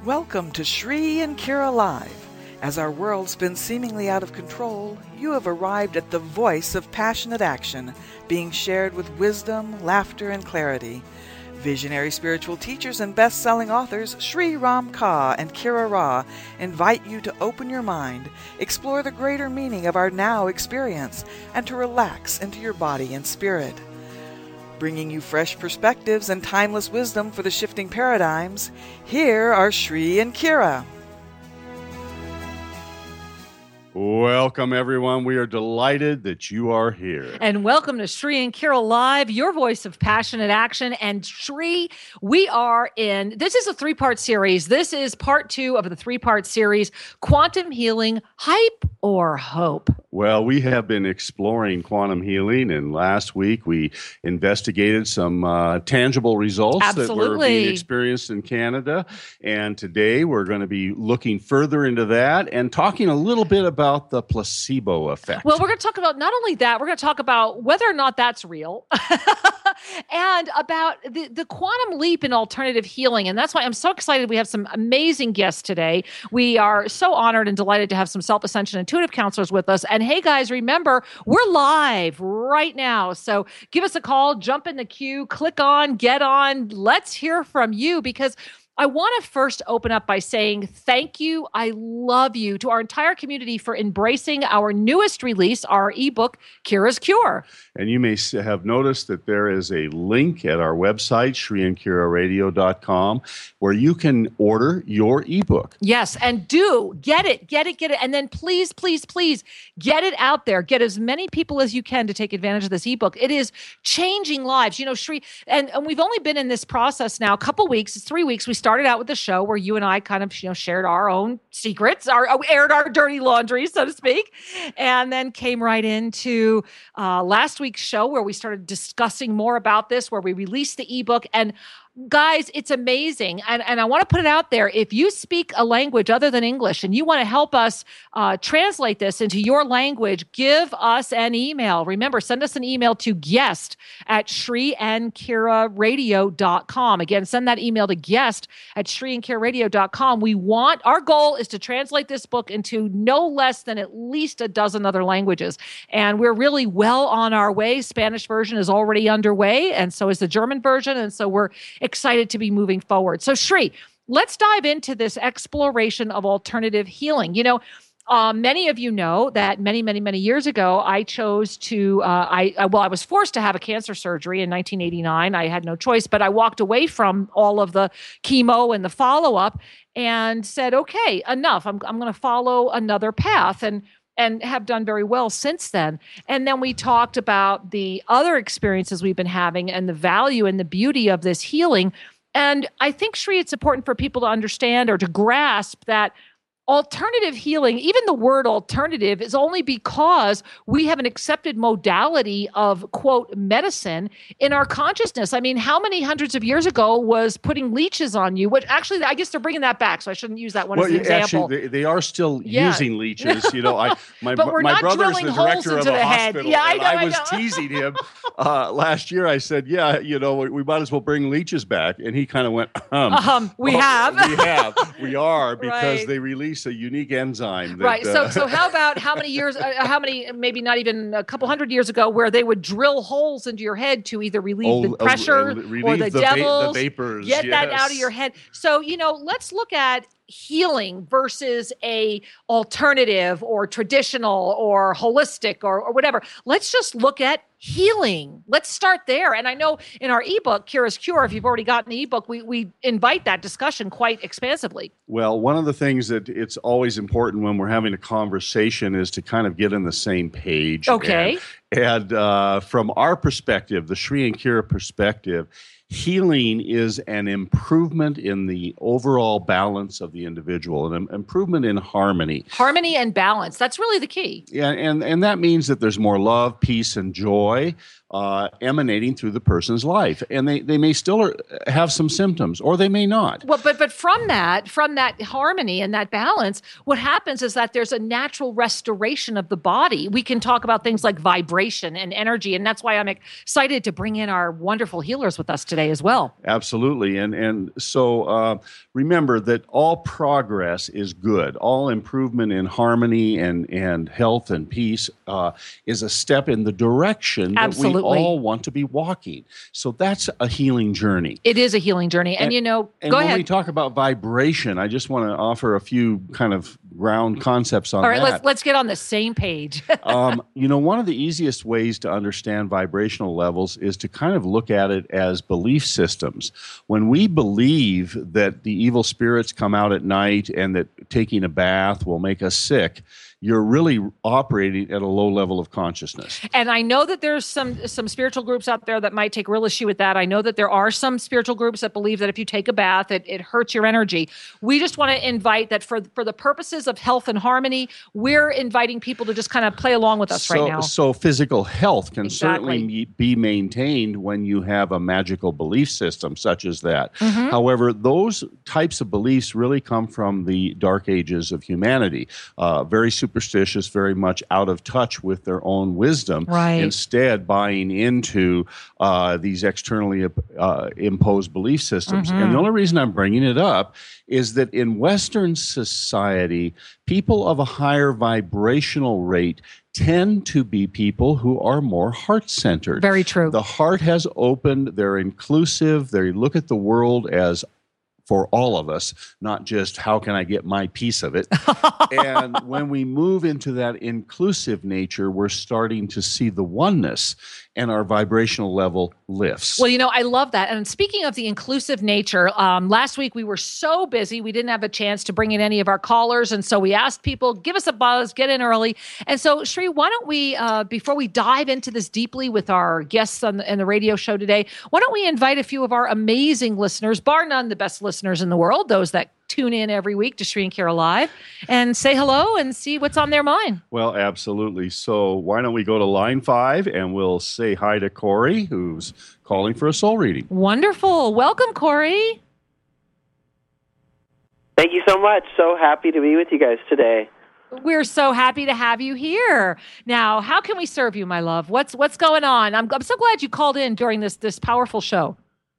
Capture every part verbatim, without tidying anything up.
Welcome to Shri and Kira Live. As our world's been seemingly out of control, you have arrived at the voice of passionate action, being shared with wisdom, laughter, and clarity. Visionary spiritual teachers and best-selling authors Sri Ram Ka and Kira Ra invite you to open your mind, explore the greater meaning of our now experience, and to relax into your body and spirit. Bringing you fresh perspectives and timeless wisdom for the shifting paradigms, here are Shri and Kira. Welcome, everyone. We are delighted that you are here. And welcome to Shri and Kira Live, your voice of passionate action. And Shri, we are in, this is a three-part series. This is part two of the three-part series, Quantum Healing, Hype or Hope? Well, we have been exploring quantum healing, and last week we investigated some uh, tangible results Absolutely. that were being experienced in Canada. And today we're going to be looking further into that and talking a little bit about the placebo effect. Well, we're going to talk about not only that, we're going to talk about whether or not that's real and about the, the quantum leap in alternative healing. And that's why I'm so excited. We have some amazing guests today. We are so honored and delighted to have some self-ascension intuitive counselors with us. And hey, guys, remember, we're live right now. So give us a call, jump in the queue, click on, get on. Let's hear from you, because I want to first open up by saying thank you. I love you to our entire community for embracing our newest release, our ebook, Kira's Cure. And you may have noticed that there is a link at our website, shri and kira radio dot com, where you can order your ebook. Yes, and do get it, get it, get it. And then please, please, please get it out there. Get as many people as you can to take advantage of this ebook. It is changing lives. You know, Shri, and, and we've only been in this process now a couple weeks, it's three weeks. We started out with the show where you and I kind of, you know, shared our own secrets, our aired our dirty laundry, so to speak, and then came right into uh, last week's show where we started discussing more about this, where we released the ebook. And guys, it's amazing. And, and I want to put it out there. If you speak a language other than English and you want to help us uh, translate this into your language, give us an email. Remember, send us an email to guest at shri and kira radio dot com. Again, send that email to guest at shri and kira radio dot com. We want, our goal is to translate this book into no less than at least a dozen other languages. And we're really well on our way. Spanish version is already underway, and so is the German version. And so we're excited to be moving forward. So Shri, let's dive into this exploration of alternative healing. You know, um, many of you know that many, many, many years ago, I chose to, uh, I, I, well, I was forced to have a cancer surgery in nineteen eighty-nine. I had no choice, but I walked away from all of the chemo and the follow-up and said, okay, enough. I'm, I'm going to follow another path. And and have done very well since then. And then we talked about the other experiences we've been having and the value and the beauty of this healing. And I think, Shri, it's important for people to understand or to grasp that alternative healing, even the word alternative, is only because we have an accepted modality of, quote, medicine in our consciousness. I mean, how many hundreds of years ago was putting leeches on you? Which actually, I guess they're bringing that back, so I shouldn't use that one well, as an example. Actually, they, they are still yeah. using leeches. You know, I my, but we're my not brother's the director of a hospital, yeah, I, and know, I was I teasing him uh, last year. I said, yeah, you know, we, we might as well bring leeches back. And he kind of went, um, um we oh, have. we have. We are, because right. they release a unique enzyme. That, right. So, uh, so how about how many years, uh, how many, maybe not even a couple hundred years ago, where they would drill holes into your head to either relieve oh, the pressure uh, relieve or the, the devils, va- the vapors, get yes. that out of your head. So, you know, let's look at healing versus a alternative or traditional or holistic or, or whatever. Let's just look at healing. Let's start there. And I know in our ebook, Kira's Cure, if you've already gotten the ebook, we, we invite that discussion quite expansively. Well, one of the things that it's always important when we're having a conversation is to kind of get on the same page. Okay. And, and uh, from our perspective, the Shri and Kira perspective, healing is an improvement in the overall balance of the individual, an improvement in harmony. Harmony and balance. That's really the key. Yeah, and, and that means that there's more love, peace, and joy. uh, emanating through the person's life. And they, they may still have some symptoms, or they may not. Well, but but from that, from that harmony and that balance, what happens is that there's a natural restoration of the body. We can talk about things like vibration and energy, and that's why I'm excited to bring in our wonderful healers with us today as well. Absolutely. And, and so uh, remember that all progress is good. All improvement in harmony and, and health and peace uh, is a step in the direction Absolutely. that we all want to be walking. So that's a healing journey. It is a healing journey. And, and you know, and go when ahead. we talk about vibration, I just want to offer a few kind of ground concepts on All right, that. let's let's get on the same page. um, you know, one of the easiest ways to understand vibrational levels is to kind of look at it as belief systems. When we believe that the evil spirits come out at night and that taking a bath will make us sick, you're really operating at a low level of consciousness. And I know that there's some some spiritual groups out there that might take real issue with that. I know that there are some spiritual groups that believe that if you take a bath, it, it hurts your energy. We just want to invite that for, for the purposes of health and harmony, we're inviting people to just kind of play along with us so, right now. So physical health can Exactly. certainly be maintained when you have a magical belief system such as that. Mm-hmm. However, those types of beliefs really come from the dark ages of humanity. Uh, very superstitious, very much out of touch with their own wisdom, Right. instead buying into uh, these externally uh, imposed belief systems. Mm-hmm. And the only reason I'm bringing it up is that in Western society, people of a higher vibrational rate tend to be people who are more heart-centered. Very true. The heart has opened, they're inclusive, they look at the world as for all of us, not just how can I get my piece of it. And when we move into that inclusive nature, we're starting to see the oneness, and our vibrational level lifts. Well, you know, I love that. And speaking of the inclusive nature, um, last week we were so busy, we didn't have a chance to bring in any of our callers. And so we asked people, give us a buzz, get in early. And so, Shri, why don't we, uh, before we dive into this deeply with our guests on the, on the radio show today, why don't we invite a few of our amazing listeners, bar none the best listeners in the world, those that tune in every week to Shri and Kira Live, and say hello and see what's on their mind. Well, absolutely. So why don't we go to line five and we'll say hi to Corey, who's calling for a soul reading. Wonderful. Welcome, Corey. Thank you so much. So happy to be with you guys today. We're so happy to have you here. Now, how can we serve you, my love? What's what's going on? I'm I'm so glad you called in during this this powerful show.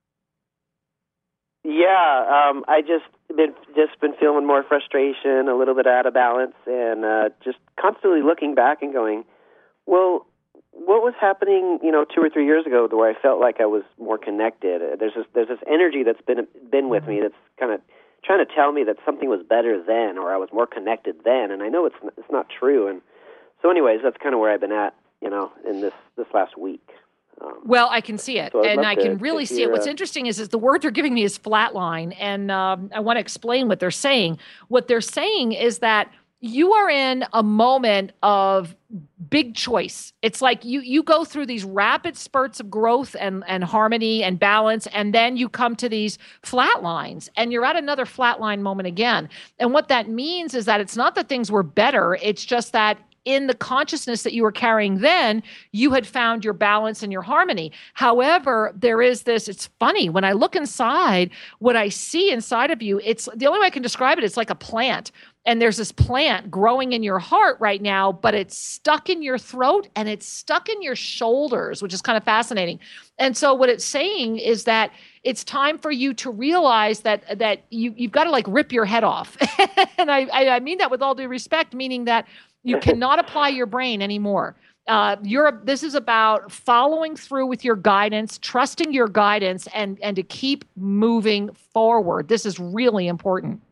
Yeah, um, I just been just been feeling more frustration, a little bit out of balance, and uh, just constantly looking back and going, well, what was happening, you know, two or three years ago, where I felt like I was more connected? There's this there's this energy that's been been with me that's kind of trying to tell me that something was better then, or I was more connected then, and I know it's it's not true. And so, anyways, that's kind of where I've been at, you know, in this this last week. Um, Well, I can see it, so I'd and love I to- can to really see it. hear, What's uh, interesting is, is the word they're giving me is flatline, and um, I want to explain what they're saying. What they're saying is that you are in a moment of big choice. It's like you you go through these rapid spurts of growth and and harmony and balance, and then you come to these flat lines, and you're at another flatline moment again. And what that means is that it's not that things were better. It's just that in the consciousness that you were carrying then, you had found your balance and your harmony. However, there is this, it's funny, when I look inside, what I see inside of you, it's the only way I can describe it, it's like a plant. And there's this plant growing in your heart right now, but it's stuck in your throat and it's stuck in your shoulders, which is kind of fascinating. And so what it's saying is that it's time for you to realize that that you, you've got to like rip your head off. And I, I, I mean that with all due respect, meaning that you cannot apply your brain anymore. Uh, you're, this is about following through with your guidance, trusting your guidance, and, and to keep moving forward. This is really important.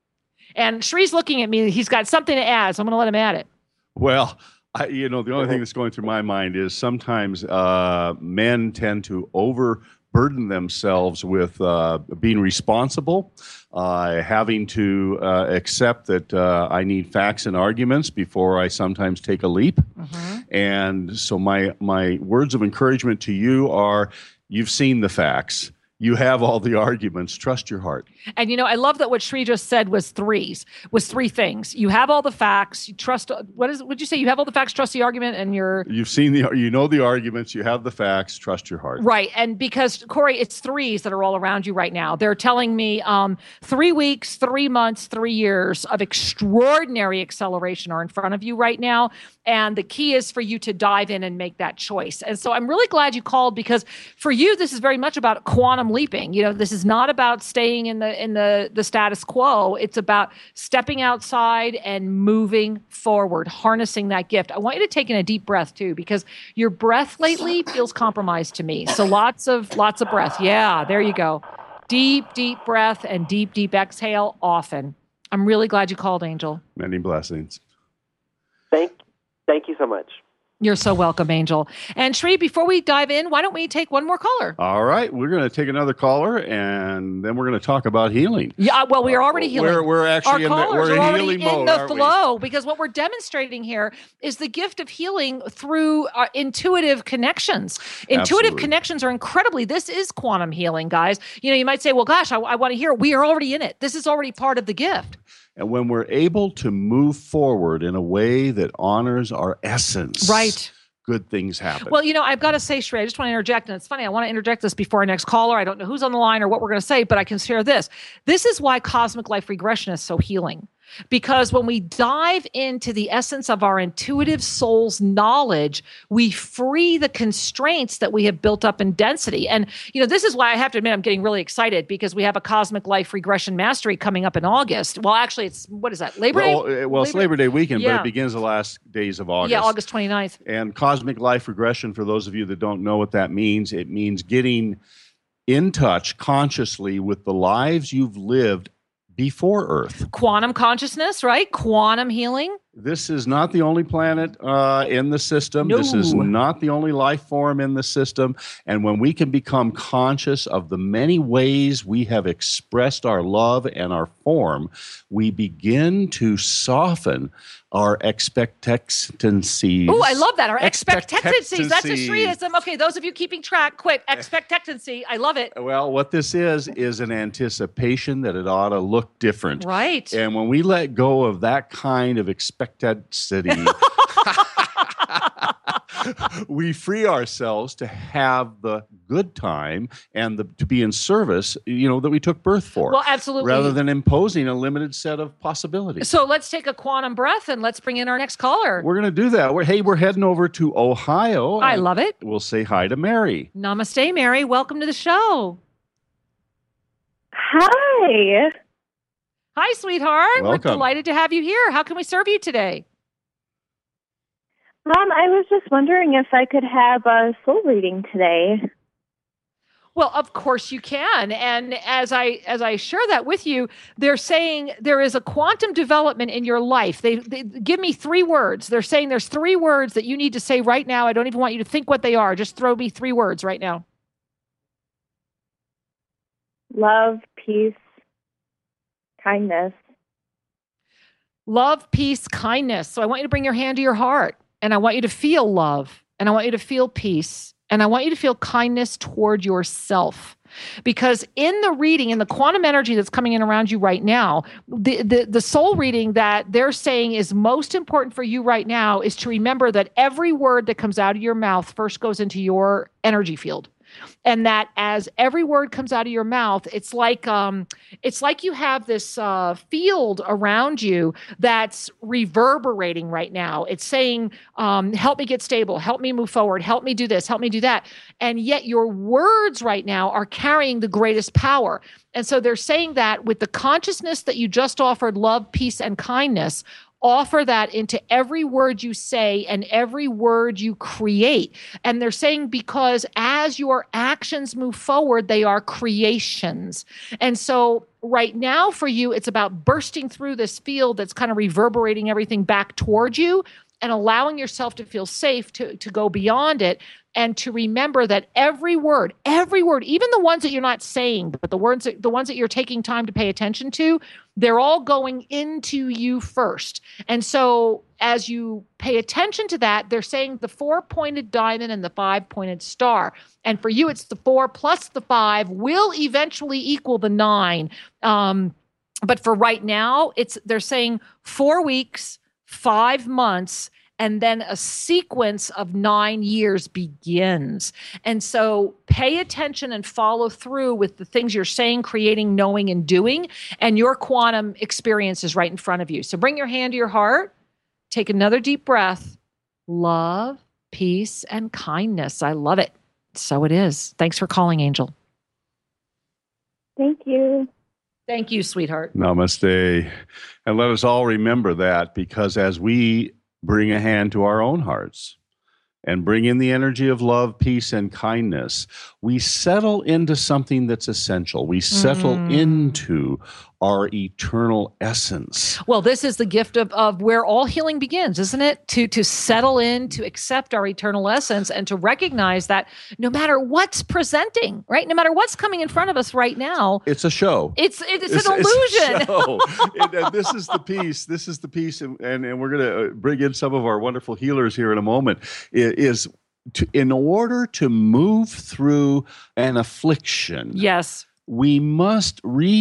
And Shri's looking at me. He's got something to add, so I'm going to let him add it. Well, I, you know, the only thing that's going through my mind is sometimes uh, men tend to overburden themselves with uh, being responsible, uh, having to uh, accept that uh, I need facts and arguments before I sometimes take a leap. Mm-hmm. And so my my words of encouragement to you are, you've seen the facts. You have all the arguments. Trust your heart. And, you know, I love that what Sri just said was threes, was three things. You have all the facts. You trust, what is, what'd you say? You have all the facts, trust the argument, and you're. You've seen the, you know the arguments, you have the facts, trust your heart. Right. And because, Corey, it's threes that are all around you right now. They're telling me um, three weeks, three months, three years of extraordinary acceleration are in front of you right now. And the key is for you to dive in and make that choice. And so I'm really glad you called, because for you, this is very much about quantum leaping. You know, this is not about staying in the in the the status quo. It's about stepping outside and moving forward, harnessing that gift. I want you to take in a deep breath too, because your breath lately feels compromised to me. So lots of lots of breath. Yeah, there you go. Deep, deep breath and deep, deep exhale often. I'm really glad you called, Angel. Many blessings. Thank thank you so much. You're so welcome, Angel. And Sri, before we dive in, why don't we take one more caller? All right. We're going to take another caller, and then we're going to talk about healing. Yeah, well, we are already healing. We're, we're actually Our in the, callers we're are in already healing in mode, the aren't we? flow, because what we're demonstrating here is the gift of healing through uh, intuitive connections. Intuitive Absolutely. connections are incredibly, this is quantum healing, guys. You know, you might say, well, gosh, I, I want to hear, we are already in it. This is already part of the gift. And when we're able to move forward in a way that honors our essence. Right. Good things happen. Well, you know, I've got to say, Shrey, I just want to interject, and it's funny, I want to interject this before our next caller. I don't know who's on the line or what we're going to say, but I can share this. This is why cosmic life regression is so healing. Because when we dive into the essence of our intuitive soul's knowledge, we free the constraints that we have built up in density. And, you know, this is why I have to admit I'm getting really excited, because we have a cosmic life regression mastery coming up in August. Well, actually, it's, what is that, Labor well, Day? uh, well, it's Labor Day weekend, Yeah. but it begins the last days of August. Yeah, August twenty-ninth. And cosmic life regression, for those of you that don't know what that means, it means getting in touch consciously with the lives you've lived before Earth. Quantum consciousness, right? Quantum healing. This is not the only planet uh, in the system. No. This is not the only life form in the system. And when we can become conscious of the many ways we have expressed our love and our form, we begin to soften our expectancies. Oh, I love that. Our expectancies. That's a Expectancies. Shriism. Okay, those of you keeping track, quick. Expectancy. I love it. Well, what this is, is an anticipation that it ought to look different. Right. And when we let go of that kind of expectancy, we free ourselves to have the good time and the, to be in service, you know, that we took birth for. Well, absolutely. Rather than imposing a limited set of possibilities. So let's take a quantum breath and let's bring in our next caller. We're going to do that. We're, hey, we're heading over to Ohio. I love it. We'll say hi to Mary. Namaste, Mary. Welcome to the show. Hi. Hi, sweetheart. We're Welcome. delighted to have you here. How can we serve you today? Um, I was just wondering if I could have a soul reading today. Well, of course you can. And as I as I share that with you, they're saying there is a quantum development in your life. They, they give me three words. They're saying there's three words that you need to say right now. I don't even want you to think what they are. Just throw me three words right now. Love, peace, kindness. Love, peace, kindness. So I want you to bring your hand to your heart, and I want you to feel love, and I want you to feel peace, and I want you to feel kindness toward yourself. Because in the reading, in the quantum energy that's coming in around you right now, the, the, the soul reading that they're saying is most important for you right now is to remember that every word that comes out of your mouth first goes into your energy field. And that as every word comes out of your mouth, it's like um, it's like you have this uh, field around you that's reverberating right now. It's saying, um, help me get stable, help me move forward, help me do this, help me do that. And yet your words right now are carrying the greatest power. And so they're saying that with the consciousness that you just offered, love, peace, and kindness, offer that into every word you say and every word you create. And they're saying because as your actions move forward, they are creations. And so right now for you, it's about bursting through this field that's kind of reverberating everything back towards you and allowing yourself to feel safe to, to go beyond it. and to remember that every word, every word, even the ones that you're not saying, but the words, that, the ones that you're taking time to pay attention to, they're all going into you first. And so as you pay attention to that, they're saying the four-pointed diamond and the five-pointed star. And for you, it's the four plus the five will eventually equal the nine. Um, but for right now, it's they're saying four weeks, five months, and then a sequence of nine years begins. And so pay attention and follow through with the things you're saying, creating, knowing, and doing, and your quantum experience is right in front of you. So bring your hand to your heart, take another deep breath. Love, peace, and kindness. I love it. So it is. Thanks for calling, Angel. Thank you. Thank you, sweetheart. Namaste. And let us all remember that, because as we bring a hand to our own hearts and bring in the energy of love, peace, and kindness, we settle into something that's essential. We settle Mm. into our eternal essence. Well, this is the gift of, of where all healing begins, isn't it? To to settle in, to accept our eternal essence, and to recognize that no matter what's presenting, right? No matter what's coming in front of us right now, It's a show. it's it's, It's- an it's a illusion. show. and, and this is the piece. This is the piece, and, and, and we're going to bring in some of our wonderful healers here in a moment. i- Is to, in order to move through an affliction, Yes. we must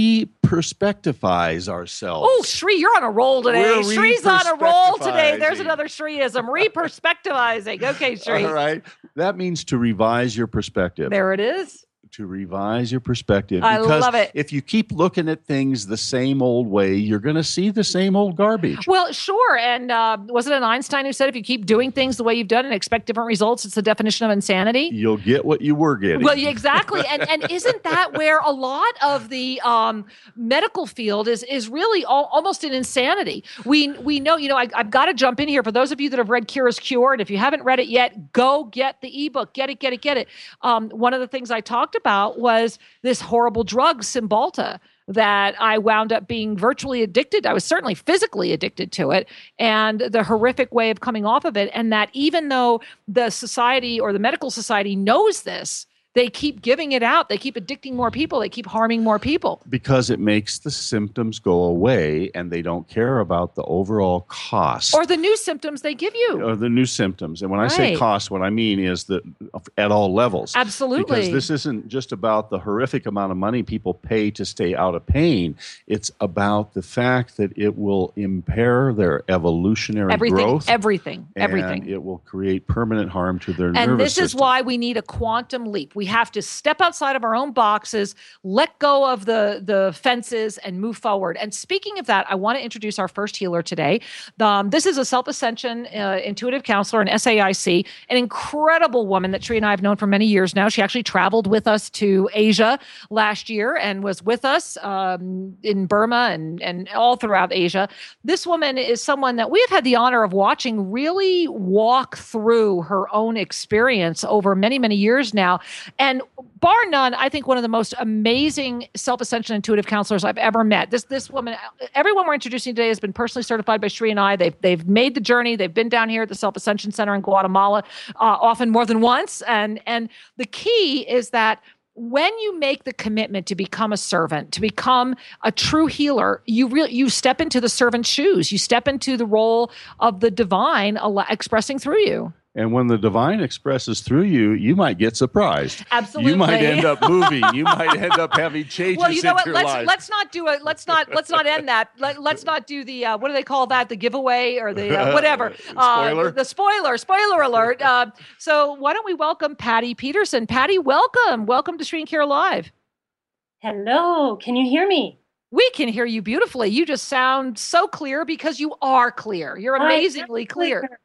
re-perspectivize ourselves. Oh, Shri, you're on a roll today. We're Shri's on a roll today. There's re-perspectivizing. another Shriism. Re-perspectivizing. Okay, Shri. All right. That means to revise your perspective. There it is. To revise your perspective. I Because love it. if you keep looking at things the same old way, you're going to see the same old garbage. Well, sure. And uh, was it an Einstein who said if you keep doing things the way you've done and expect different results, it's the definition of insanity? You'll get what you were getting. Well, yeah, exactly. And and isn't that where a lot of the um, medical field is is really all, almost an insanity? We we know, you know, I, I've got to jump in here. For those of you that have read Cura's Cure, and if you haven't read it yet, go get the ebook. Get it, get it, get it. Um, one of the things I talked about was this horrible drug, Cymbalta, that I wound up being virtually addicted. I was certainly physically addicted to it, and the horrific way of coming off of it. And that even though the society or the medical society knows this, they keep giving it out. They keep addicting more people. They keep harming more people. Because it makes the symptoms go away, and they don't care about the overall cost. Or the new symptoms they give you. Or the new symptoms. And when I say Right. cost, what I mean is that at all levels. Absolutely. Because this isn't just about the horrific amount of money people pay to stay out of pain. It's about the fact that it will impair their evolutionary everything, growth. everything, and everything. it will create permanent harm to their And nervous this is system. why we need a quantum leap. We have to step outside of our own boxes, let go of the, the fences, and move forward. And speaking of that, I want to introduce our first healer today. Um, this is a self-ascension uh, intuitive counselor, an S A I C, an incredible woman that Shri and I have known for many years now. She actually traveled with us to Asia last year and was with us um, in Burma and, and all throughout Asia. This woman is someone that we have had the honor of watching really walk through her own experience over many, many years now. And bar none, I think one of the most amazing self-ascension intuitive counselors I've ever met. This this woman, everyone we're introducing today has been personally certified by Shri and I. They've they've made the journey. They've been down here at the Self-Ascension Center in Guatemala, uh, often more than once. And and the key is that when you make the commitment to become a servant, to become a true healer, you really you step into the servant's shoes. You step into the role of the divine al- expressing through you. And when the divine expresses through you, you might get surprised. Absolutely. You might end up moving. You might end up having changes Well, you know in what? your Let's life. let's not do it. Let's not let's not end that. Let, let's not do the uh, what do they call that? The giveaway or the uh, whatever. Uh, Spoiler? the, the spoiler. Spoiler alert. Uh, so why don't we welcome Patty Peterson? Patty, welcome. Welcome to Shri and Kira Live. Hello, can you hear me? We can hear you beautifully. You just sound so clear because you are clear. You're I am amazingly clear.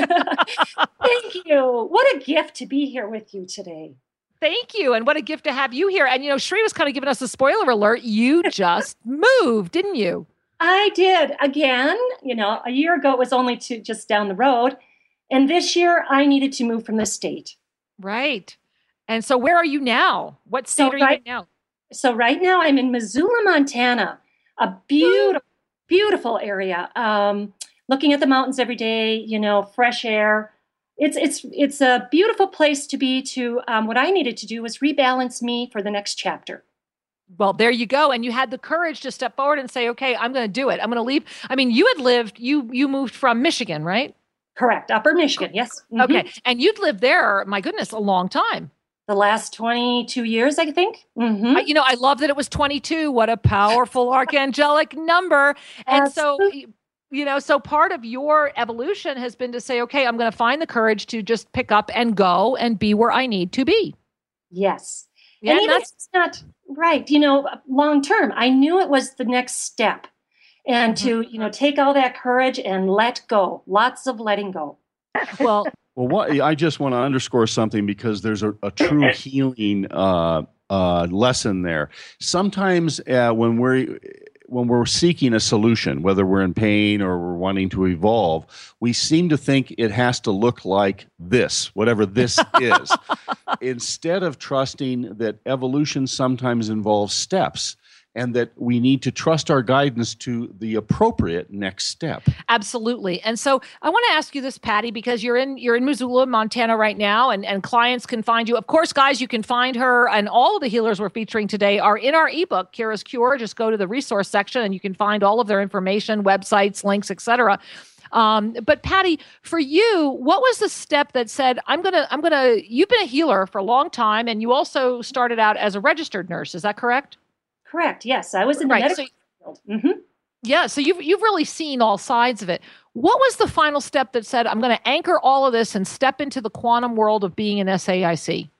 Thank you. What a gift to be here with you today. Thank you. And what a gift to have you here. And, you know, Shri was kind of giving us a spoiler alert. You just moved, didn't you? I did again. You know, a year ago it was only to just down the road. And this year I needed to move from the state. Right. And so where are you now? What state So are you right- in now? So right now I'm in Missoula, Montana, a beautiful, beautiful area. Um, looking at the mountains every day, you know, fresh air, it's it's it's a beautiful place to be. To um, what I needed to do was rebalance me for the next chapter. Well, there you go. And you had the courage to step forward and say, okay, I'm going to do it. I'm going to leave. I mean, you had lived, you you moved from Michigan, right? Correct. Upper Michigan. Yes. Mm-hmm. Okay. And you'd lived there, my goodness, a long time. The last twenty-two years, I think. Mm-hmm. I, you know, I love that it was twenty-two. What a powerful archangelic number. And Absolutely. so, you know, so part of your evolution has been to say, okay, I'm going to find the courage to just pick up and go and be where I need to be. Yes. Yeah, and even if that's it's not right, you know, long term, I knew it was the next step. And to, you know, take all that courage and let go. Lots of letting go. well. Well, what, I just want to underscore something because there's a, a true healing uh, uh, lesson there. Sometimes uh, when we're when we're seeking a solution, whether we're in pain or we're wanting to evolve, we seem to think it has to look like this, whatever this is, instead of trusting that evolution sometimes involves steps. And that we need to trust our guidance to the appropriate next step. Absolutely. And so I want to ask you this, Patty, because you're in you're in Missoula, Montana right now, and, and clients can find you. Of course, guys, you can find her, and all of the healers we're featuring today are in our ebook, Kira's Cure. Just go to the resource section and you can find all of their information, websites, links, et cetera. Um, but Patty, for you, what was the step that said, I'm gonna, I'm gonna, you've been a healer for a long time, and you also started out as a registered nurse, is that correct? Correct. Yes, I was in the right. medical so, field. Mm-hmm. Yeah, so you've you've really seen all sides of it. What was the final step that said, I'm going to anchor all of this and step into the quantum world of being an S A I C?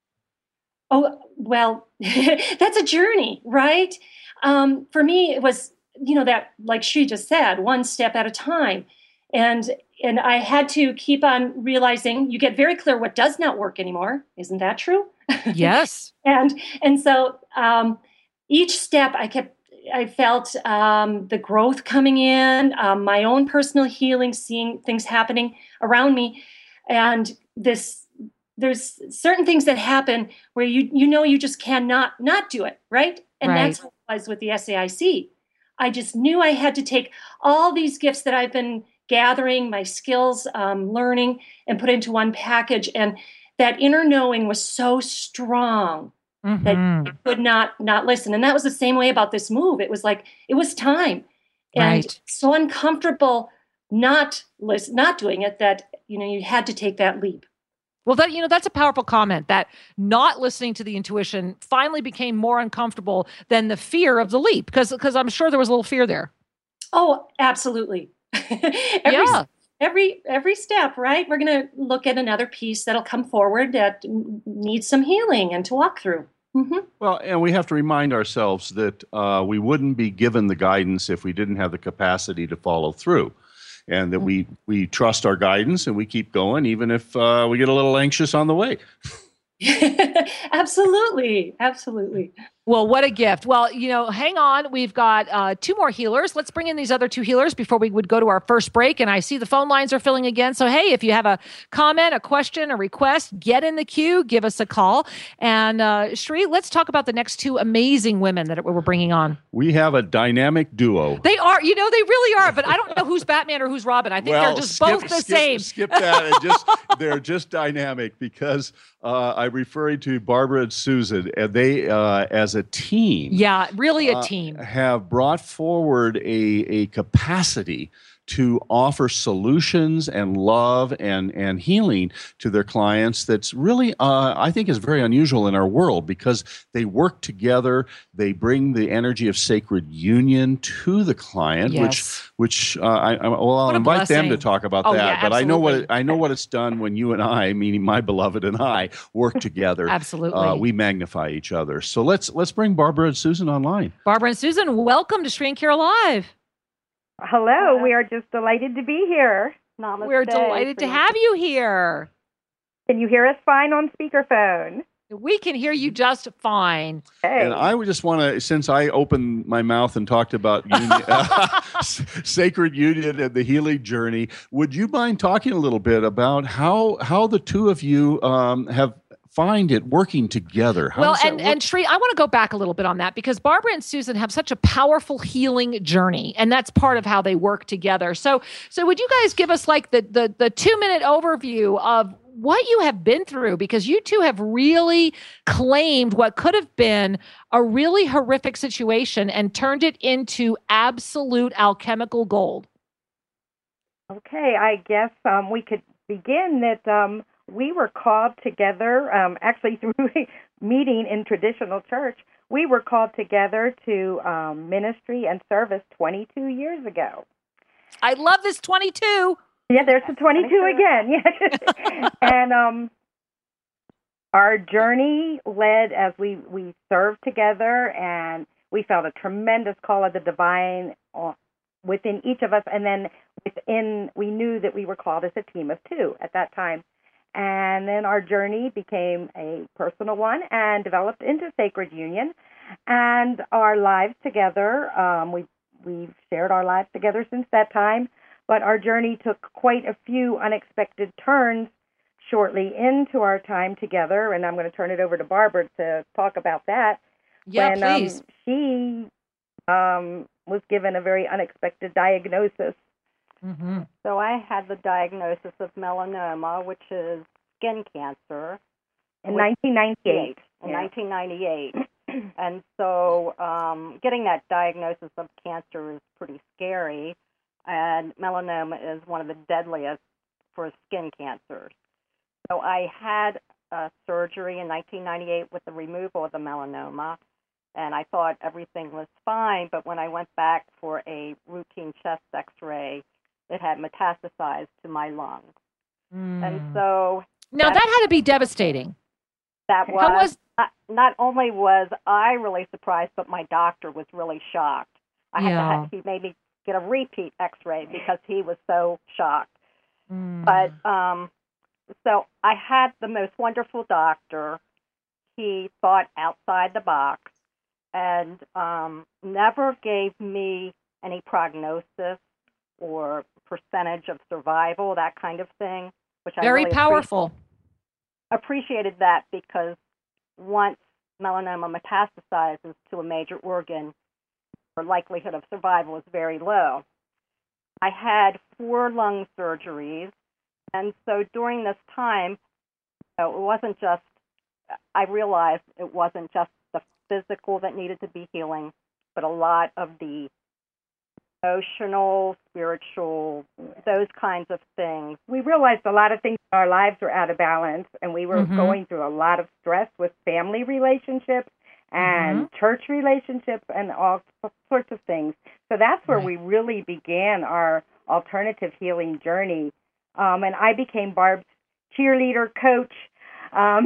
Oh, well, that's a journey, right? Um, for me, it was, you know, that, like she just said, one step at a time. And and I had to keep on realizing you get very clear what does not work anymore. Isn't that true? Yes. and and so um, each step I kept, I felt um, the growth coming in, um, my own personal healing, seeing things happening around me. And this, there's certain things that happen where you you know you just cannot not do it, right? And right. that's how it was with the S A I C. I just knew I had to take all these gifts that I've been gathering, my skills, um, learning, and put into one package. And that inner knowing was so strong mm-hmm. that I could not not listen. And that was the same way about this move. It was like, it was time. And right. so uncomfortable not listen, not doing it that, you know, you had to take that leap. Well, that, you know, that's a powerful comment, that not listening to the intuition finally became more uncomfortable than the fear of the leap, because because I'm sure there was a little fear there. Oh, absolutely. every, yeah. every every step, right? We're going to look at another piece that'll come forward that needs some healing and to walk through. Mm-hmm. Well, and we have to remind ourselves that uh, we wouldn't be given the guidance if we didn't have the capacity to follow through. And that we, we trust our guidance and we keep going, even if uh, we get a little anxious on the way. Absolutely. Absolutely. Well, what a gift. Well, you know, hang on. We've got uh, two more healers. Let's bring in these other two healers before we would go to our first break. And I see the phone lines are filling again. So, hey, if you have a comment, a question, a request, get in the queue, give us a call. And uh, Shri, let's talk about the next two amazing women that we're bringing on. We have a dynamic duo. They are, you know, they really are. But I don't know who's Batman or who's Robin. I think well, they're just skip, both the skip, same. Skip that. And just they're just dynamic because uh, I'm referring to Barbara and Susan, and they, uh, as a team, yeah, really a uh, team, have brought forward a, a capacity to offer solutions and love and, and healing to their clients that's really, uh, I think, is very unusual in our world because they work together. They bring the energy of sacred union to the client, yes. which, which uh, I, I, well, I'll invite blessing. them to talk about oh, that. Yeah, but I know what it, absolutely. I know what it's done when you and I, meaning my beloved and I, work together. Absolutely, uh, we magnify each other. So let's let's bring Barbara and Susan online. Barbara and Susan, welcome to Shri and Kira Live. Hello, we are just delighted to be here. Namaste. We're delighted to have you here. Can you hear us fine on speakerphone? We can hear you just fine. Hey. And I would just want to, since I opened my mouth and talked about union, uh, sacred union and the healing journey, would you mind talking a little bit about how how the two of you um, have find it working together? How well, does that and, work? and Sri, I want to go back a little bit on that because Barbara and Susan have such a powerful healing journey, and that's part of how they work together. So, so would you guys give us like the the, the two minute overview of what you have been through? Because you two have really claimed what could have been a really horrific situation and turned it into absolute alchemical gold. Okay, I guess um, we could begin that um, we were called together, um, actually through a meeting in traditional church, we were called together to um, ministry and service twenty-two years ago. I love this twenty-two. Yeah, there's the twenty-two again. Yeah. And um, our journey led as we, we served together, and we felt a tremendous call of the divine uh, within each of us. And then within, we knew that we were called as a team of two at that time. And then our journey became a personal one and developed into Sacred Union. And our lives together, um, we, we've shared our lives together since that time. But our journey took quite a few unexpected turns shortly into our time together, and I'm going to turn it over to Barbara to talk about that. Yeah, when, please. Um, she um, was given a very unexpected diagnosis. Mm-hmm. So I had the diagnosis of melanoma, which is skin cancer. In nineteen ninety-eight. In yeah. nineteen ninety-eight. And so um, getting that diagnosis of cancer is pretty scary. And melanoma is one of the deadliest for skin cancers. So I had a surgery in nineteen ninety-eight with the removal of the melanoma, and I thought everything was fine, but when I went back for a routine chest x-ray, it had metastasized to my lungs. Mm. And so... Now, that, that had to be devastating. That was... How was not, not only was I really surprised, but my doctor was really shocked. I had yeah. to have, he made me get a repeat x-ray because he was so shocked. Mm. But um, so I had the most wonderful doctor. He thought outside the box and um, never gave me any prognosis or percentage of survival, that kind of thing, which Very I really powerful. Appreciate, appreciated that because once melanoma metastasizes to a major organ, the likelihood of survival is very low. I had four lung surgeries, and so during this time, you know, it wasn't just, I realized it wasn't just the physical that needed to be healing, but a lot of the emotional, spiritual, those kinds of things. We realized a lot of things in our lives were out of balance, and we were Mm-hmm. going through a lot of stress with family relationships and mm-hmm. church relationships and all sorts of things. So that's where right. we really began our alternative healing journey. Um, and I became Barb's cheerleader, coach, um,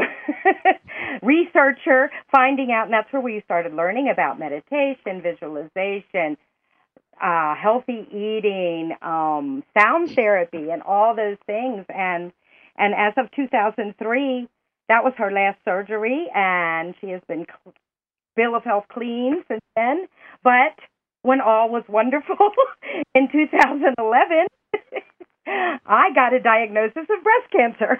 researcher, finding out, and that's where we started learning about meditation, visualization, uh, healthy eating, um, sound therapy, and all those things. And and as of two thousand three, that was her last surgery, and she has been cl- bill of health clean since then. But when all was wonderful in two thousand eleven, I got a diagnosis of breast cancer.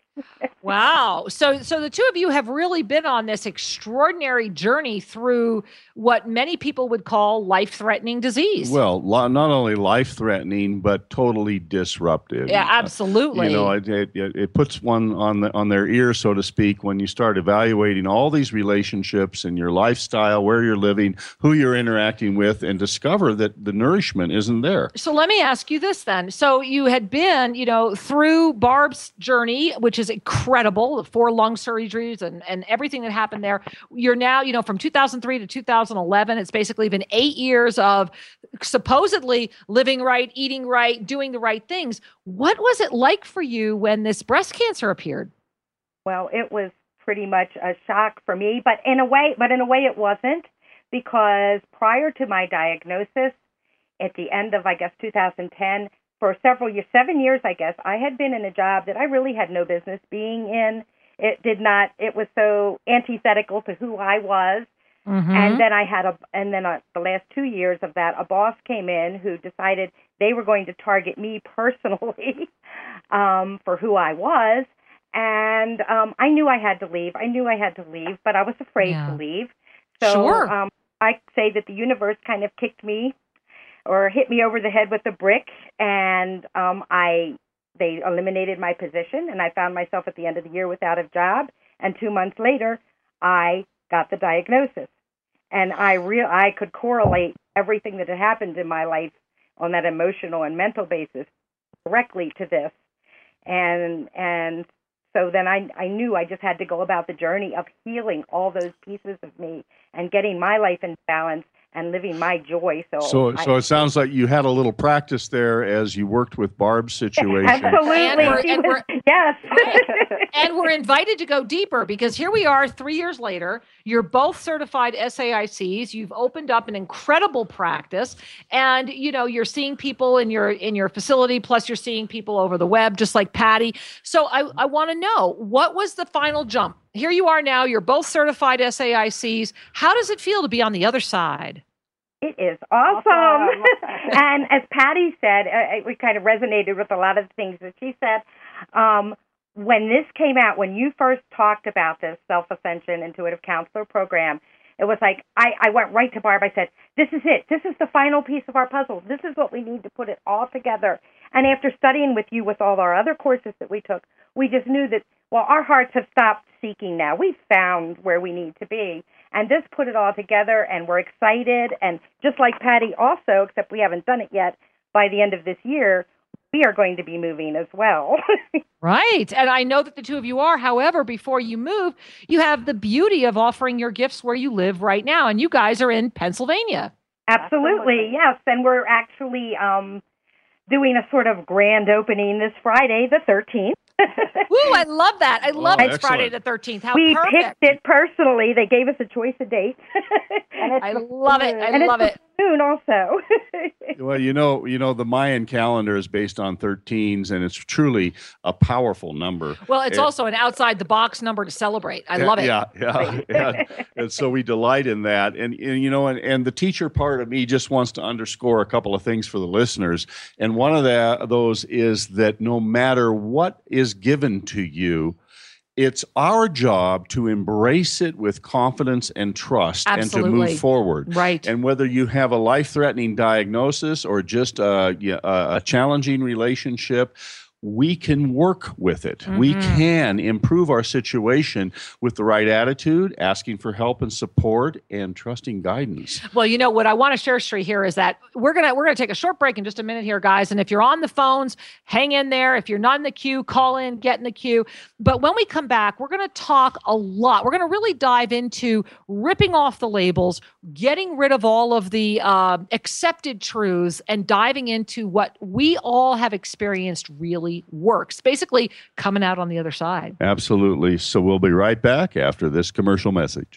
Wow. So so the two of you have really been on this extraordinary journey through what many people would call life-threatening disease. Well, not only life-threatening, but totally disruptive. Yeah, absolutely. Uh, you know, it, it, it puts one on the on their ear, so to speak, when you start evaluating all these relationships and your lifestyle, where you're living, who you're interacting with, and discover that the nourishment isn't there. So let me ask you this then. So you had been, you know, through Barb's journey, which is incredible, the four lung surgeries and, and everything that happened there. You're now, you know, from two thousand three to two thousand eleven, it's basically been eight years of supposedly living right, eating right, doing the right things. What was it like for you when this breast cancer appeared? Well, it was pretty much a shock for me, but in a way, but in a way it wasn't, because prior to my diagnosis, at the end of, I guess, two thousand ten, for several years, seven years, I guess, I had been in a job that I really had no business being in. It did not, it was so antithetical to who I was. Mm-hmm. And then I had a, and then a, the last two years of that, a boss came in who decided they were going to target me personally um, for who I was. And um, I knew I had to leave. I knew I had to leave, but I was afraid Yeah. to leave. So Sure. um, I say that the universe kind of kicked me or hit me over the head with a brick, and um, I they eliminated my position, and I found myself at the end of the year without a job. And two months later, I got the diagnosis, and I real I could correlate everything that had happened in my life on that emotional and mental basis directly to this, and and so then I I knew I just had to go about the journey of healing all those pieces of me and getting my life in balance and living my joy. So, So, I, so it sounds like you had a little practice there as you worked with Barb's situation. Absolutely, And we're- she and was- we're- yes. And we're invited to go deeper because here we are three years later. You're both certified S A I Cs. You've opened up an incredible practice, and you know you're seeing people in your in your facility. Plus, you're seeing people over the web, just like Patty. So, I I want to know, what was the final jump? Here you are now. You're both certified S A I Cs. How does it feel to be on the other side? It is awesome. Awesome. And as Patty said, uh, we kind of resonated with a lot of the things that she said. Um, when this came out, when you first talked about this self-ascension intuitive counselor program, it was like I, I went right to Barb. I said, this is it. This is the final piece of our puzzle. This is what we need to put it all together. And after studying with you with all our other courses that we took, we just knew that, well, our hearts have stopped seeking now. We've found where we need to be. And this put it all together, and we're excited. And just like Patty also, except we haven't done it yet, by the end of this year, we are going to be moving as well. Right. And I know that the two of you are. However, before you move, you have the beauty of offering your gifts where you live right now. And you guys are in Pennsylvania. Absolutely, Absolutely. yes. And we're actually um, doing a sort of grand opening this Friday, the thirteenth. Ooh, I love that. I love Oh, it's Friday excellent. the thirteenth. How we perfect. picked it personally. They gave us a choice of dates. And it's I the love it. I and love it's it. soon also. Well, you know, you know, the Mayan calendar is based on thirteens, and it's truly a powerful number. Well, it's And- also an outside the box number to celebrate. I love it. Yeah, yeah, yeah. And so we delight in that. And, and you know, and, and the teacher part of me just wants to underscore a couple of things for the listeners. And one of the, those is that no matter what is given to you, it's our job to embrace it with confidence and trust and to Absolutely. move forward. Right. And whether you have a life-threatening diagnosis or just a, yeah, a, a challenging relationship, we can work with it. We Mhm. can improve our situation with the right attitude, asking for help and support, and trusting guidance. Well, you know what I want to share, Sri, here is that we're gonna we're gonna take a short break in just a minute here, guys. And if you're on the phones, hang in there. If you're not in the queue, call in, get in the queue. But when we come back, we're gonna talk a lot. We're gonna really dive into ripping off the labels, getting rid of all of the uh, accepted truths, and diving into what we all have experienced really works. Basically, coming out on the other side. Absolutely. So we'll be right back after this commercial message.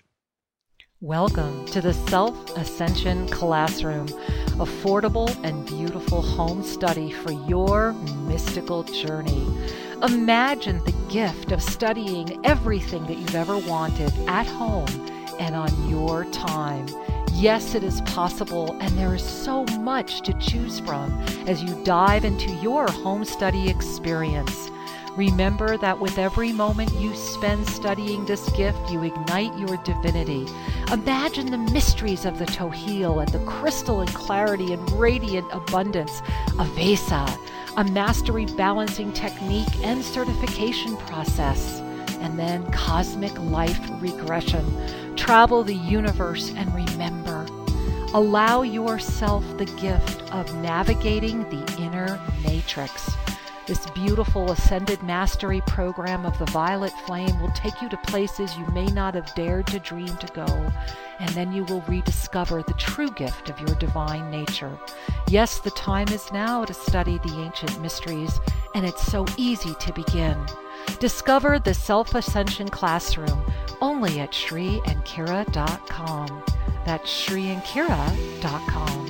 Welcome to the Self Ascension Classroom, affordable and beautiful home study for your mystical journey. Imagine the gift of studying everything that you've ever wanted at home and on your time. Yes, it is possible, and there is so much to choose from as you dive into your home study experience. Remember that with every moment you spend studying this gift, you ignite your divinity. Imagine the mysteries of the Tohil and the crystalline clarity and radiant abundance of Vesa, a mastery balancing technique and certification process, and then cosmic life regression. Travel the universe and remember, allow yourself the gift of navigating the inner matrix. This beautiful Ascended Mastery program of the Violet Flame will take you to places you may not have dared to dream to go, and then you will rediscover the true gift of your divine nature. Yes, the time is now to study the ancient mysteries, and it's so easy to begin. Discover the Self-Ascension Classroom only at Sri and Kira dot com. That's Sri and Kira dot com.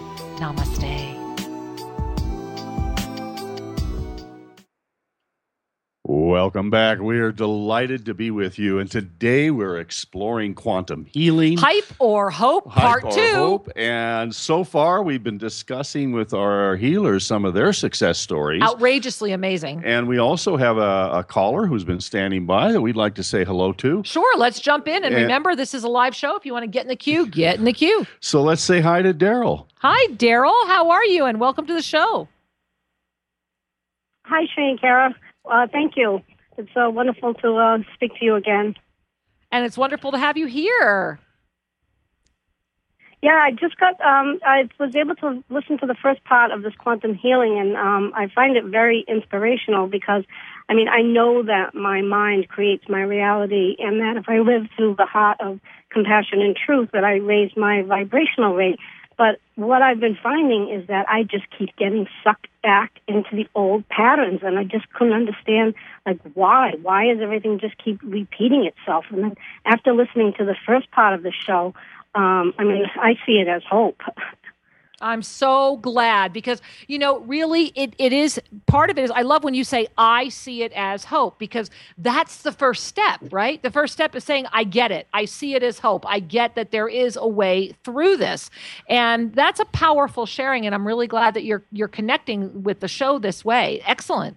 Namaste. Welcome back. We are delighted to be with you. And today we're exploring quantum healing. Hype or Hope, Hype part or two. Hope. And so far, we've been discussing with our healers some of their success stories. Outrageously amazing. And we also have a, a caller who's been standing by that we'd like to say hello to. Sure, let's jump in. And, And- remember, this is a live show. If you want to get in the queue, get in the queue. So let's say hi to Daryl. Hi, Daryl. How are you? And welcome to the show. Hi, Shane, Kara. Uh, thank you. It's uh, wonderful to uh, speak to you again. And it's wonderful to have you here. Yeah, I just got, um, I was able to listen to the first part of this quantum healing, and um, I find it very inspirational because, I mean, I know that my mind creates my reality, and that if I live through the heart of compassion and truth, that I raise my vibrational rate. But what I've been finding is that I just keep getting sucked back into the old patterns, and I just couldn't understand, like, why? Why does everything just keep repeating itself? And then after listening to the first part of the show, um, I mean, I see it as hope. I'm so glad because, you know, really it, it is part of it is I love when you say, I see it as hope, because that's the first step, right? The first step is saying, I get it. I see it as hope. I get that there is a way through this. And that's a powerful sharing. And I'm really glad that you're, you're connecting with the show this way. Excellent.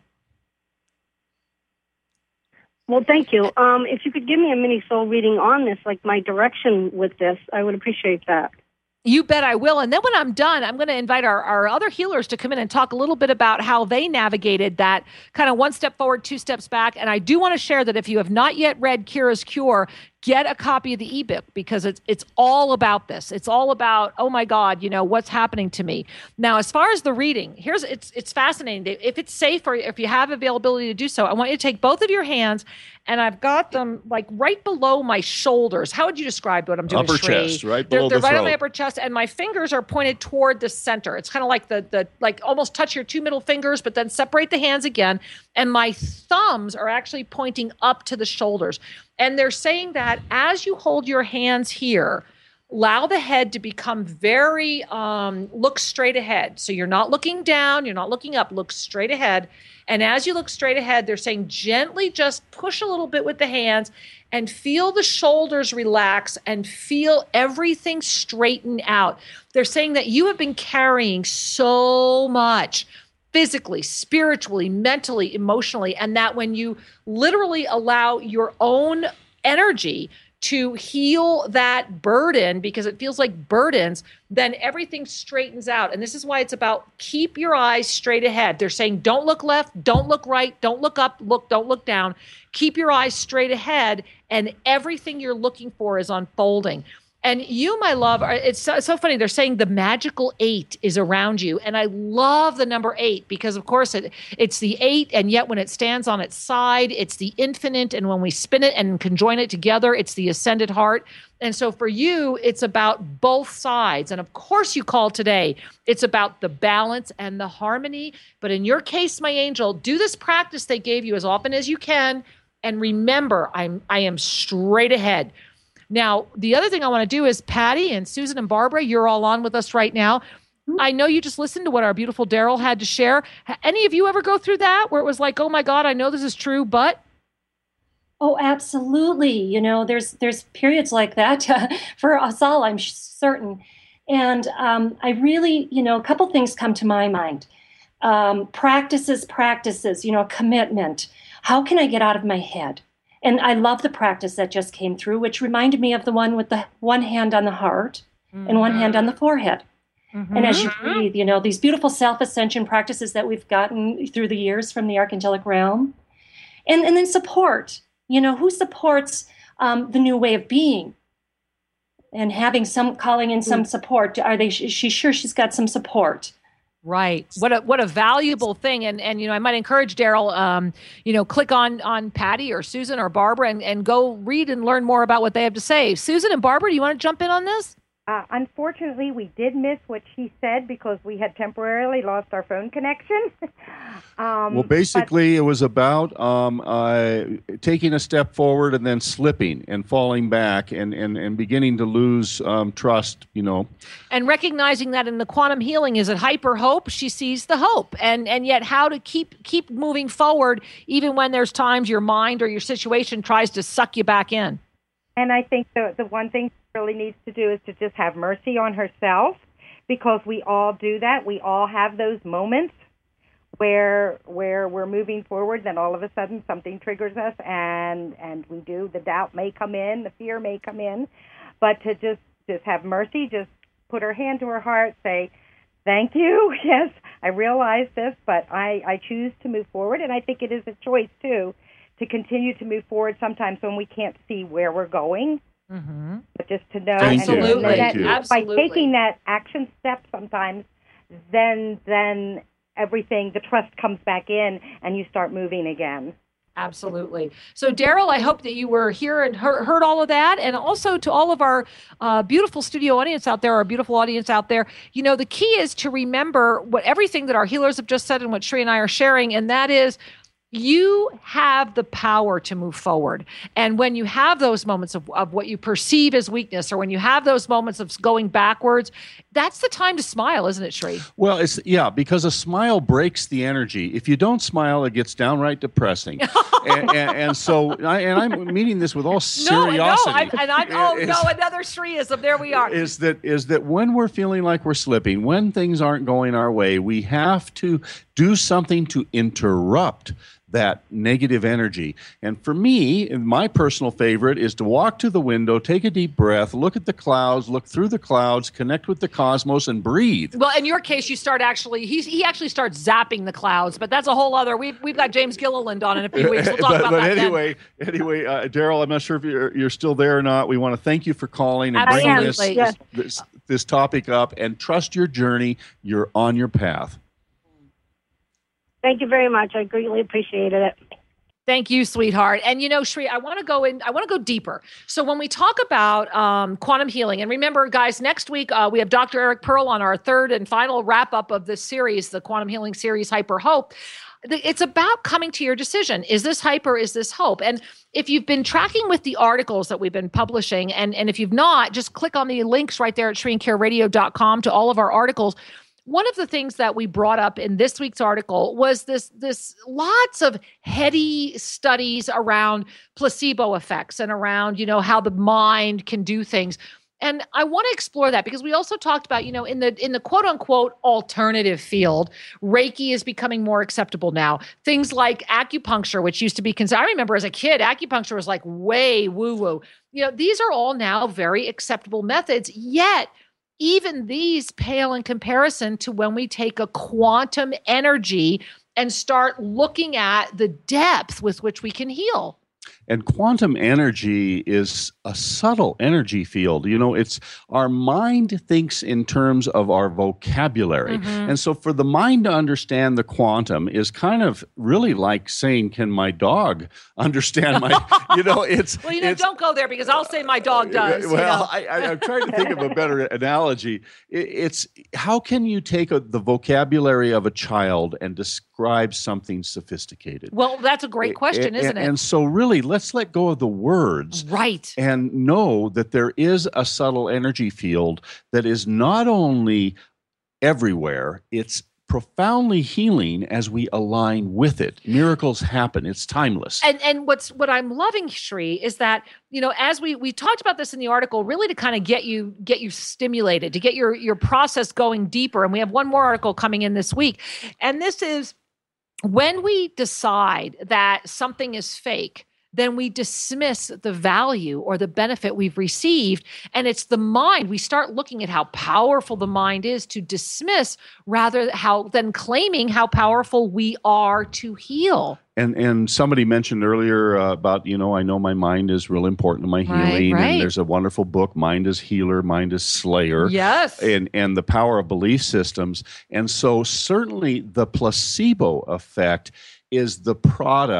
Well, thank you. Um, if you could give me a mini soul reading on this, like my direction with this, I would appreciate that. You bet I will. And then when I'm done, I'm going to invite our, our other healers to come in and talk a little bit about how they navigated that kind of one step forward, two steps back. And I do want to share that if you have not yet read Kira's Cure, get a copy of the ebook because it's it's all about this. It's all about, oh my God, you know, what's happening to me. Now, as far as the reading, here's it's it's fascinating. If it's safe or if you have availability to do so, I want you to take both of your hands, and I've got them like right below my shoulders. How would you describe what I'm doing? Upper Shree? chest, right They're, below they're the right throat. on my upper chest, and my fingers are pointed toward the center. It's kind of like the the like almost touch your two middle fingers, but then separate the hands again. And my thumbs are actually pointing up to the shoulders. And they're saying that as you hold your hands here, allow the head to become very, um, look straight ahead. So you're not looking down, you're not looking up, look straight ahead. And as you look straight ahead, they're saying gently just push a little bit with the hands and feel the shoulders relax and feel everything straighten out. They're saying that you have been carrying so much physically, spiritually, mentally, emotionally, and that when you literally allow your own energy to heal that burden, because it feels like burdens, then everything straightens out. And this is why it's about keep your eyes straight ahead. They're saying don't look left, don't look right, don't look up, look, don't look down. Keep your eyes straight ahead, and everything you're looking for is unfolding. And you, my love, are, it's so, so funny. They're saying the magical eight is around you. And I love the number eight because, of course, it, it's the eight. And yet when it stands on its side, it's the infinite. And when we spin it and conjoin it together, it's the ascended heart. And so for you, it's about both sides. And of course, you called today. It's about the balance and the harmony. But in your case, my angel, do this practice they gave you as often as you can. And remember, I'm I am straight ahead. Now, the other thing I want to do is Patty and Susan and Barbara, you're all on with us right now. I know you just listened to what our beautiful Daryl had to share. Any of you ever go through that where it was like, oh my God, I know this is true, but? Oh, absolutely. You know, there's there's periods like that uh, for us all, I'm certain. And um, I really, you know, a couple things come to my mind. Um, practices, practices, you know, commitment. How can I get out of my head? And I love the practice that just came through, which reminded me of the one with the one hand on the heart mm-hmm. and one hand on the forehead. Mm-hmm. And as you breathe, you know, these beautiful self-ascension practices that we've gotten through the years from the archangelic realm. And, and then support, you know, who supports um, the new way of being and having some, calling in some support. Are they, is she sure she's got some support? Right. What a what a valuable thing. And and you know, I might encourage Daryl, um, you know, click on on Patty or Susan or Barbara and, and go read and learn more about what they have to say. Susan and Barbara, do you want to jump in on this? Uh, unfortunately, we did miss what she said because we had temporarily lost our phone connection. um, well, basically, it was about um, uh, taking a step forward and then slipping and falling back and, and, and beginning to lose um, trust, you know. And recognizing that in the quantum healing, is it hyper hope? She sees the hope. And and yet how to keep keep moving forward even when there's times your mind or your situation tries to suck you back in. And I think the the one thing she really needs to do is to just have mercy on herself, because we all do that. We all have those moments where where we're moving forward, then all of a sudden something triggers us, and and we do. The doubt may come in, the fear may come in, but to just just have mercy, just put her hand to her heart, say, thank you. Yes, I realize this, but I, I choose to move forward, and I think it is a choice too, to continue to move forward sometimes when we can't see where we're going, mm-hmm. but just to know Thank and Absolutely. you. know that Thank you. by Absolutely. taking that action step sometimes, then then everything, the trust comes back in and you start moving again. Absolutely. So, Daryl, I hope that you were here and heard, heard all of that. And also to all of our uh, beautiful studio audience out there, our beautiful audience out there, you know, the key is to remember what everything that our healers have just said and what Sri and I are sharing, and that is, you have the power to move forward. And when you have those moments of, of what you perceive as weakness, or when you have those moments of going backwards, that's the time to smile, isn't it, Sri? Well, it's yeah, because a smile breaks the energy. If you don't smile, it gets downright depressing. and, and, and so, I, and I'm meaning this with all seriousity. No, no, I'm, and I'm, oh is, no, another Sriism. There we are. Is that is that when we're feeling like we're slipping, when things aren't going our way, we have to do something to interrupt that negative energy. And for me, my personal favorite is to walk to the window, take a deep breath, look at the clouds, look through the clouds, connect with the cosmos, and breathe. Well, in your case, you start actually, he's, he actually starts zapping the clouds, but that's a whole other, we've, we've got James Gilliland on in a few weeks. We'll talk but, about but that anyway, then. anyway, uh, Daryl, I'm not sure if you're, you're still there or not. We want to thank you for calling and bringing this, Absolutely. this, this, this topic up, and trust your journey. You're on your path. Thank you very much. I greatly appreciated it. Thank you, sweetheart. And you know, Sri, I want to go in, I want to go deeper. So when we talk about um, quantum healing, and remember, guys, next week uh, we have Doctor Eric Pearl on our third and final wrap up of this series, the quantum healing series, Hyper Hope. It's about coming to your decision. Is this hyper? Is this hope? And if you've been tracking with the articles that we've been publishing, and, and if you've not, just click on the links right there at Sri and Care Radio dot com to all of our articles. One of the things that we brought up in this week's article was this, this lots of heady studies around placebo effects and around, you know, how the mind can do things. And I want to explore that because we also talked about, you know, in the in the quote unquote alternative field, Reiki is becoming more acceptable now. Things like acupuncture, which used to be considered, I remember as a kid, acupuncture was like way woo-woo. You know, these are all now very acceptable methods, yet even these pale in comparison to when we take a quantum energy and start looking at the depth with which we can heal. And quantum energy is a subtle energy field. You know, it's our mind thinks in terms of our vocabulary. Mm-hmm. And so for the mind to understand the quantum is kind of really like saying, can my dog understand my, you know, it's. Well, you know, it's, don't go there because I'll say my dog does. Well, you know? I, I, I'm trying to think of a better analogy. It, it's how can you take a, the vocabulary of a child and describe something sophisticated? Well, that's a great question, and, isn't and, it? And so really, let's let go of the words. Right. And know that there is a subtle energy field that is not only everywhere, it's profoundly healing as we align with it. Miracles happen. It's timeless. And and what's what I'm loving, Sri, is that, you know, as we we talked about this in the article, really to kind of get you get you stimulated, to get your your process going deeper. And we have one more article coming in this week. And this is when we decide that something is fake, then we dismiss the value or the benefit we've received. And it's the mind. We start looking at how powerful the mind is to dismiss rather how than claiming how powerful we are to heal. And and somebody mentioned earlier uh, about, you know, I know my mind is real important to my healing. Right, right. And there's a wonderful book, Mind is Healer, Mind is Slayer. Yes. And, and the power of belief systems. And so certainly the placebo effect is the product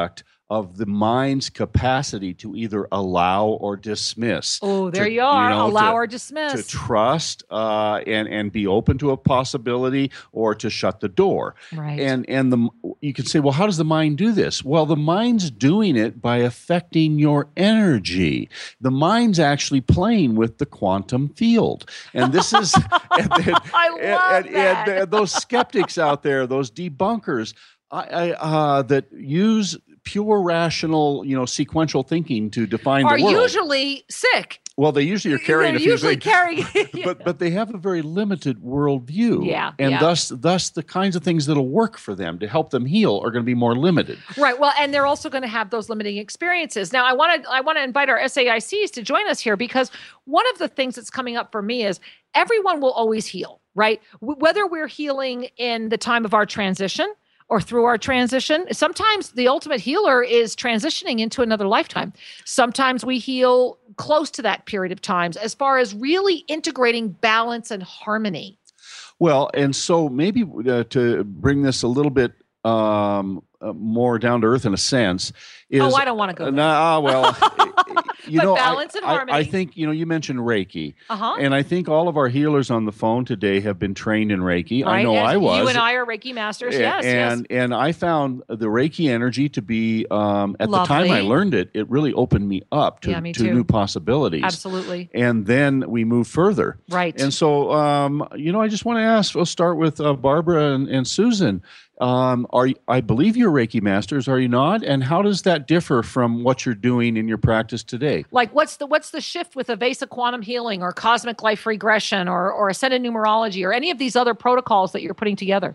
of the mind's capacity to either allow or dismiss. Oh, there to, you are. you know, allow to, or dismiss. To trust uh, and and be open to a possibility, or to shut the door. Right. And and the you can say, well, how does the mind do this? Well, the mind's doing it by affecting your energy. The mind's actually playing with the quantum field, and this is and, and, I love and, and, that. and those skeptics out there, those debunkers, I, I uh, that use pure rational, you know, sequential thinking to define are the world. usually sick. Well, they usually are carrying They're a few usually things, carrying, but but they have a very limited worldview, Yeah, and yeah. thus thus the kinds of things that'll work for them to help them heal are going to be more limited. Right. Well, and they're also going to have those limiting experiences. Now, I want to I want to invite our S A I Cs to join us here, because one of the things that's coming up for me is everyone will always heal, right? W- whether we're healing in the time of our transition or through our transition. Sometimes the ultimate healer is transitioning into another lifetime. Sometimes we heal close to that period of times, as far as really integrating balance and harmony. Well, and so maybe uh, to bring this a little bit um, uh, more down to earth in a sense is. Oh, I don't want to go there. Nah, well, you But know, balance I, and I- harmony. I think, you know, you mentioned Reiki. Uh-huh. And I think all of our healers on the phone today have been trained in Reiki. I Right? know As I was. You and I are Reiki masters. A- Yes, yes. and and I found the Reiki energy to be um, at the time I Lovely. learned it, it really opened me up to, Yeah, me to too. new possibilities. Absolutely. And then we move further. Right. And so, um, you know, I just want to ask. We'll start with uh, Barbara and, and Susan. Um, are I believe you're Reiki masters? Are you not? And how does that differ from what you're doing in your practice today? Like what's the what's the shift with Avesa quantum healing or cosmic life regression or or ascended numerology or any of these other protocols that you're putting together?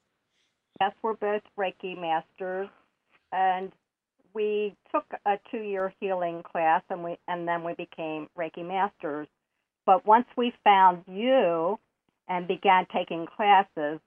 Yes, we're both Reiki masters, and we took a two-year healing class, and we and then we became Reiki masters. But once we found you and began taking classes,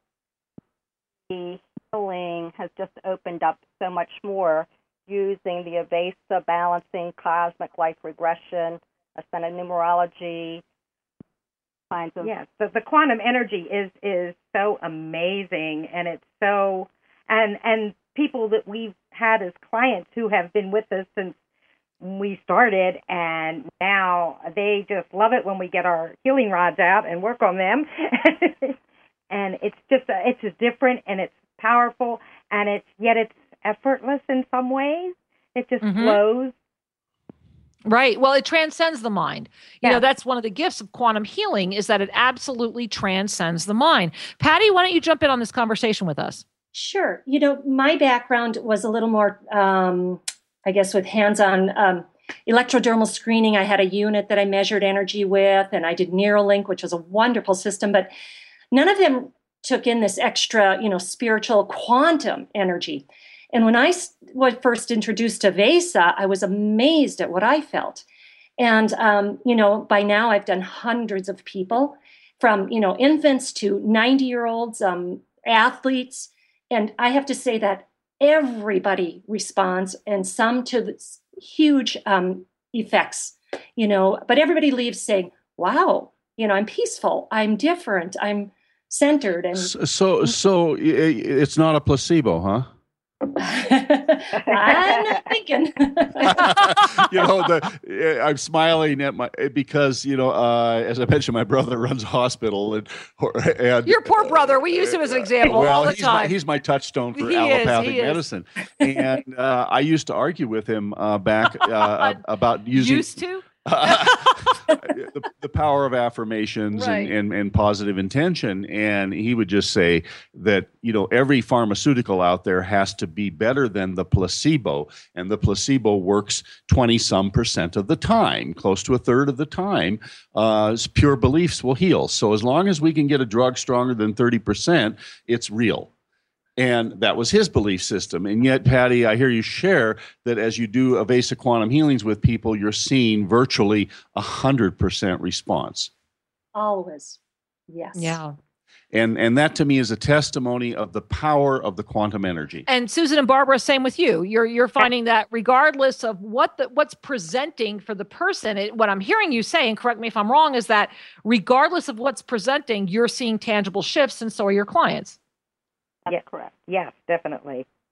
the healing has just opened up so much more using the Avesa balancing, cosmic life regression, ascended numerology, kinds of. Yes, the, the quantum energy is is so amazing, and it's so and and people that we've had as clients who have been with us since we started, and now they just love it when we get our healing rods out and work on them. And it's just a, it's just different, and it's powerful, and it's yet it's effortless in some ways. It just Mhm. flows. Right. Well, it transcends the mind. You Yeah. know, that's one of the gifts of quantum healing, is that it absolutely transcends the mind. Patty, why don't you jump in on this conversation with us? Sure. You know, my background was a little more, um, I guess, with hands-on um, electrodermal screening. I had a unit that I measured energy with, and I did Neuralink, which was a wonderful system, but none of them took in this extra, you know, spiritual quantum energy. And when I s- was first introduced to Avesa, I was amazed at what I felt. And, um, you know, by now I've done hundreds of people, from, you know, infants to ninety-year-olds, um, athletes. And I have to say that everybody responds, and some to this huge um, effects, you know, but everybody leaves saying, wow, you know, I'm peaceful, I'm different, I'm centered. And So, so, so i- i- it's not a placebo, huh? I'm not thinking. You know, the I'm smiling at my because you know, uh, as I mentioned, my brother runs a hospital, and, and Your poor brother. We use him as an example well, all the he's time. My, he's my touchstone for He is, allopathic he is. medicine, and uh, I used to argue with him uh, back uh, about using Used to? the, the power of affirmations Right. and, and, and positive intention. And he would just say that, you know, every pharmaceutical out there has to be better than the placebo. And the placebo works twenty some percent of the time, close to a third of the time. Uh, pure beliefs will heal. So as long as we can get a drug stronger than thirty percent, it's real. And that was his belief system. And yet, Patty, I hear you share that as you do Avesa quantum healings with people, you're seeing virtually one hundred percent response. Always. Yes. Yeah. And, and that to me is a testimony of the power of the quantum energy. And Susan and Barbara, same with you. You're you're finding that regardless of what the, what's presenting for the person, it, what I'm hearing you say, and correct me if I'm wrong, is that regardless of what's presenting, you're seeing tangible shifts, and so are your clients. That's Yes. correct. Yes, definitely.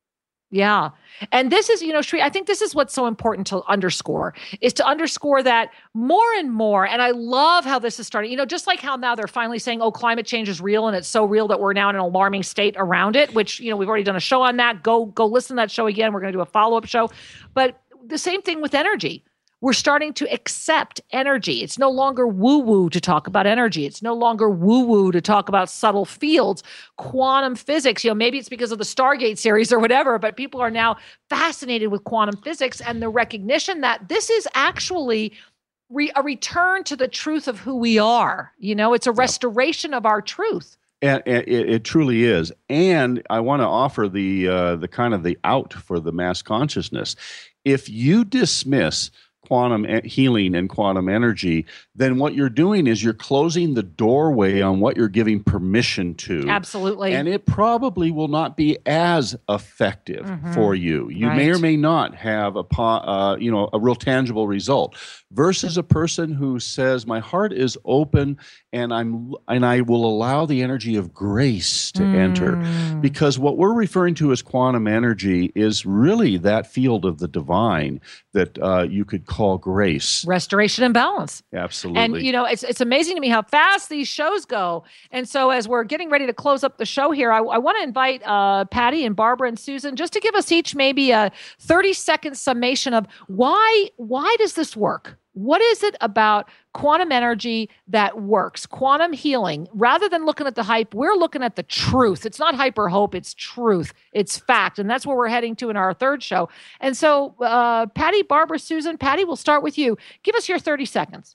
Yeah. And this is, you know, Shri, I think this is what's so important to underscore is to underscore that more and more. And I love how this is starting, you know, just like how now they're finally saying, oh, climate change is real. And it's so real that we're now in an alarming state around it, which, you know, we've already done a show on that. Go, go listen to that show again. We're going to do a follow-up show. But the same thing with energy. We're starting to accept energy. It's no longer woo-woo to talk about energy. It's no longer woo-woo to talk about subtle fields, quantum physics. You know, maybe it's because of the Stargate series or whatever, but people are now fascinated with quantum physics and the recognition that this is actually re- a return to the truth of who we are. You know, it's a restoration of our truth. And, and it, it truly is. And I want to offer the uh, the kind of the out for the mass consciousness. If you dismiss quantum healing and quantum energy, then what you're doing is you're closing the doorway on what you're giving permission to. Absolutely. And it probably will not be as effective mm-hmm. for you. You right. may or may not have a uh, you know a real tangible result versus a person who says, my heart is open and I'm and I will allow the energy of grace to mm. enter. Because what we're referring to as quantum energy is really that field of the divine that uh, you could call grace. Restoration and balance. Absolutely. And, you know, it's it's amazing to me how fast these shows go. And so as we're getting ready to close up the show here, I, I want to invite uh, Patty and Barbara and Susan just to give us each maybe a thirty-second summation of why why does this work? What is it about quantum energy that works? Quantum healing, rather than looking at the hype, we're looking at the truth. It's not hyper hope, it's truth, it's fact. And that's where we're heading to in our third show. And so, uh, Patty, Barbara, Susan, Patty, we'll start with you. Give us your thirty seconds.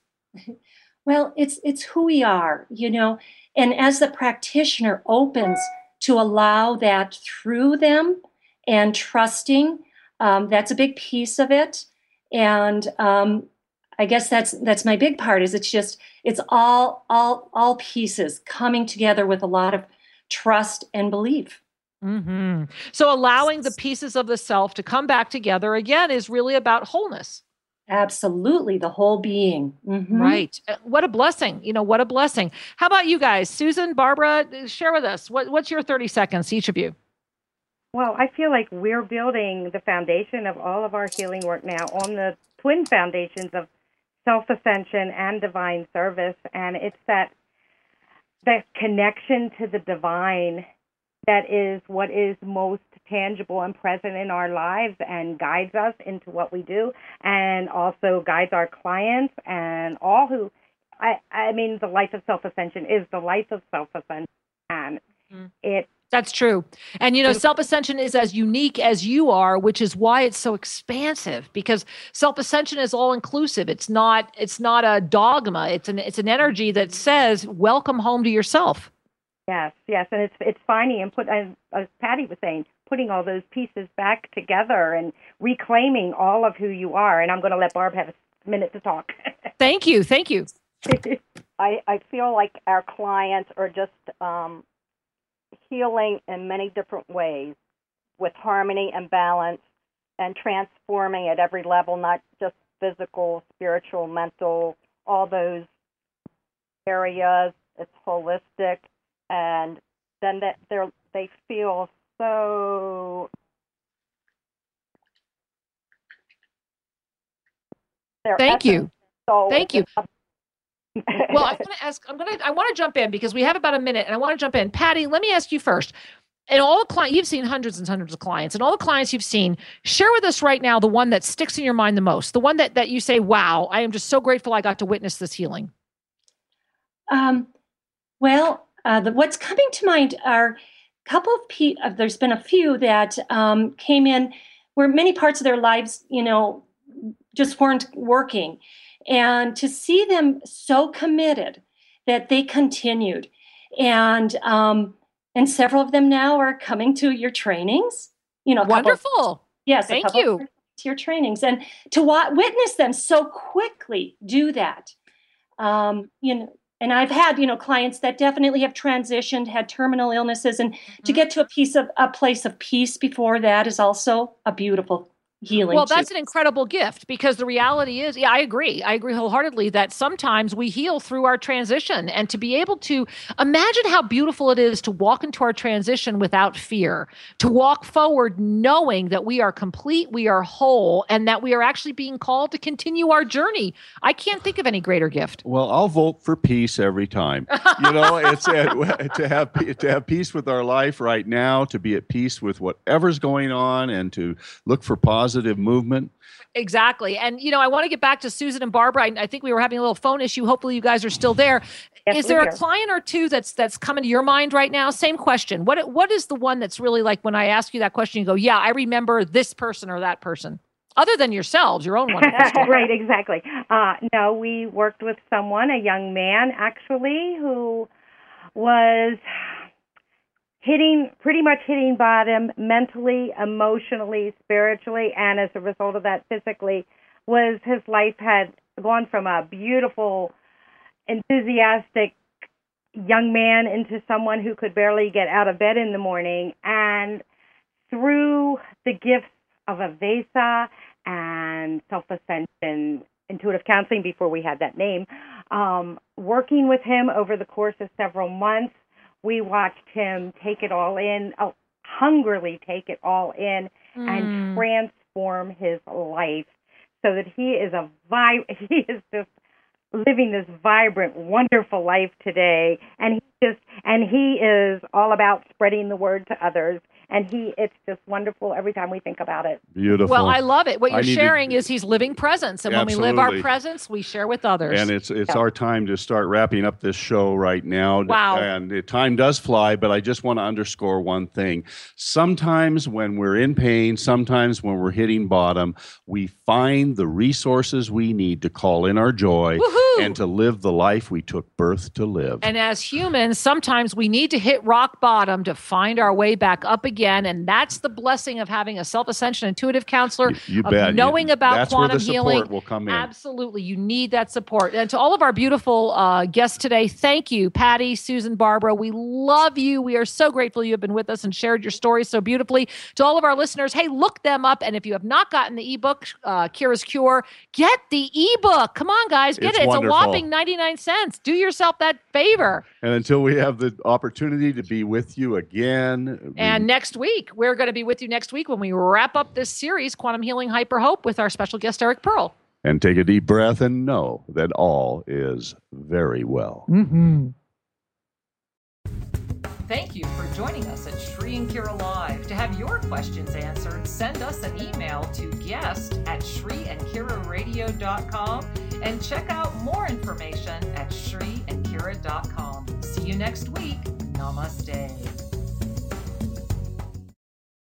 Well, it's it's who we are, you know, and as the practitioner opens to allow that through them and trusting, um, that's a big piece of it. And um, I guess that's that's my big part. Is it's just it's all all all pieces coming together with a lot of trust and belief. Mm-hmm. So allowing the pieces of the self to come back together again is really about wholeness. Absolutely, the whole being. Mm-hmm. Right. What a blessing. You know, what a blessing. How about you guys? Susan, Barbara, share with us. What, what's your thirty seconds, each of you? Well, I feel like we're building the foundation of all of our healing work now on the twin foundations of self-ascension and divine service. And it's that that connection to the divine that is what is most tangible and present in our lives and guides us into what we do, and also guides our clients and all who, I, I mean, the life of self-ascension is the life of self-ascension. And mm-hmm. it That's true. And, you know, self-ascension is as unique as you are, which is why it's so expansive, because self-ascension is all inclusive. It's not, it's not a dogma. It's an, it's an energy that says, welcome home to yourself. Yes, yes. And it's, it's finding and put, as, as Patty was saying, putting all those pieces back together and reclaiming all of who you are. And I'm going to let Barb have a minute to talk. Thank you. Thank you. I, I feel like our clients are just, um, healing in many different ways with harmony and balance and transforming at every level, not just physical, spiritual, mental, all those areas. It's holistic. And then that they're, they feel so Thank you. So Thank you. Well, I'm going to ask, I'm going to, I want to jump in because we have about a minute and I want to jump in. Patty, let me ask you first. And all the clients, you've seen hundreds and hundreds of clients, and all the clients you've seen, share with us right now the one that sticks in your mind the most, the one that, that you say, wow, I am just so grateful I got to witness this healing. Um, well, uh, the, what's coming to mind are a couple of people, uh, there's been a few that um, came in where many parts of their lives, you know, just weren't working. And to see them so committed that they continued. And um, and several of them now are coming to your trainings. You know, wonderful. Of, yes, thank you. To your trainings, and to wa- witness them so quickly do that. Um, you know, and I've had you know clients that definitely have transitioned, had terminal illnesses, and mm-hmm. to get to a piece of a place of peace before that is also a beautiful healing. Well, too. that's an incredible gift, because the reality is, yeah, I agree. I agree wholeheartedly that sometimes we heal through our transition, and to be able to imagine how beautiful it is to walk into our transition without fear, to walk forward knowing that we are complete, we are whole, and that we are actually being called to continue our journey. I can't think of any greater gift. Well, I'll vote for peace every time. You know, it's uh, to have to have peace with our life right now, to be at peace with whatever's going on, and to look for positive movement. Exactly. And, you know, I want to get back to Susan and Barbara. I, I think we were having a little phone issue. Hopefully you guys are still there. Yes, is there we a are. client or two that's that's coming to your mind right now? Same question. What What is the one that's really like, when I ask you that question, you go, yeah, I remember this person or that person? Other than yourselves, your own one. Right, exactly. Uh, no, we worked with someone, a young man actually, who was hitting, pretty much hitting bottom mentally, emotionally, spiritually, and as a result of that, physically. Was his life had gone from a beautiful, enthusiastic young man into someone who could barely get out of bed in the morning. And through the gifts of Avesa and self-ascension, intuitive counseling before we had that name, um, working with him over the course of several months, we watched him take it all in, oh, hungrily take it all in, mm. and transform his life so that he is a vi- he is just living this vibrant, wonderful life today. And he just and he is all about spreading the word to others. And he, it's just wonderful every time we think about it. Beautiful. Well, I love it. What you're I sharing to, is he's living presence. And absolutely. when we live our presence, we share with others. And it's it's Yeah. our time to start wrapping up this show right now. Wow. And the time does fly, but I just want to underscore one thing. Sometimes when we're in pain, sometimes when we're hitting bottom, we find the resources we need to call in our joy Woohoo! and to live the life we took birth to live. And as humans, sometimes we need to hit rock bottom to find our way back up again. And that's the blessing of having a self-ascension intuitive counselor, You, you of bet. knowing You- about that's quantum where the support healing. will come in. Absolutely. You need that support. And to all of our beautiful uh, guests today, thank you, Patty, Susan, Barbara. We love you. We are so grateful you have been with us and shared your story so beautifully. To all of our listeners, hey, look them up. And if you have not gotten the ebook, uh, Kira's Cure, get the ebook. Come on, guys, get It's it. It's wonderful. a whopping ninety-nine cents. Do yourself that favor. And until we have the opportunity to be with you again. And we, next week, we're going to be with you next week when we wrap up this series, Quantum Healing Hyper Hope, with our special guest, Eric Pearl. and take a deep breath and know that all is very well. Mm-hmm. Thank you for joining us at Shri and Kira Live. To have your questions answered, send us an email to guest at shri and kira radio dot com and check out more information at shri and kira dot com. See you next week. Namaste.